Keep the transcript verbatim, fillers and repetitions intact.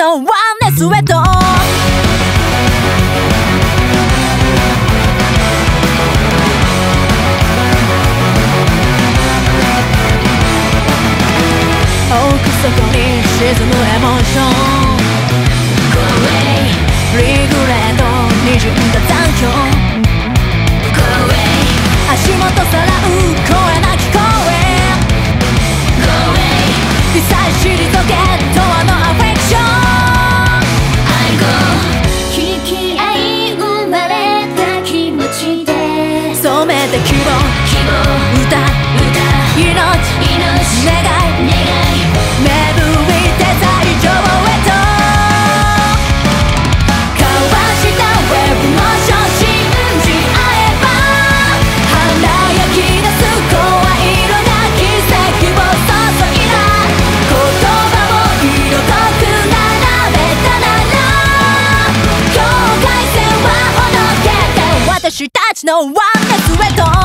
のワンネスウェット。奥底に沈むエモーション、リグレートにじゅんだ残響、足元さらう声なき声、微細退けとはのアフェクション、引き合い生まれた気持ちで染めて希望、希望、歌、歌、命、命、願い、願い、芽吹いて最上へと交わしたウェブモーション、信じ合えば華やき出す声色が奇跡を注いだ、言葉を色濃く並べたなら境界線はほどけて私たちのワンネスウェット。